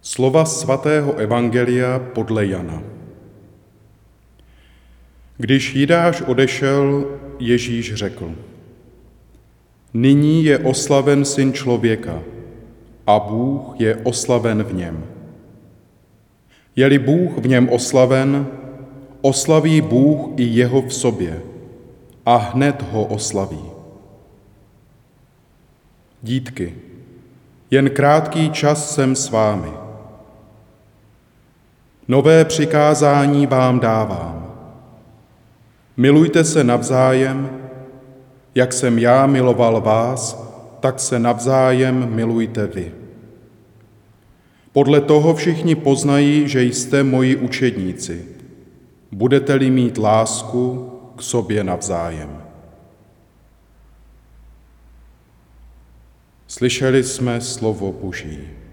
Slova svatého evangelia podle Jana. Když Jidáš odešel, Ježíš řekl: Nyní je oslaven Syn člověka a Bůh je oslaven v něm. Je-li Bůh v něm oslaven, oslaví Bůh i jeho v sobě a hned ho oslaví. Dítky, jen krátký čas jsem s vámi. Nové přikázání vám dávám. Milujte se navzájem, jak jsem já miloval vás, tak se navzájem milujte vy. Podle toho všichni poznají, že jste moji učedníci, budete-li mít lásku k sobě navzájem. Slyšeli jsme slovo Boží.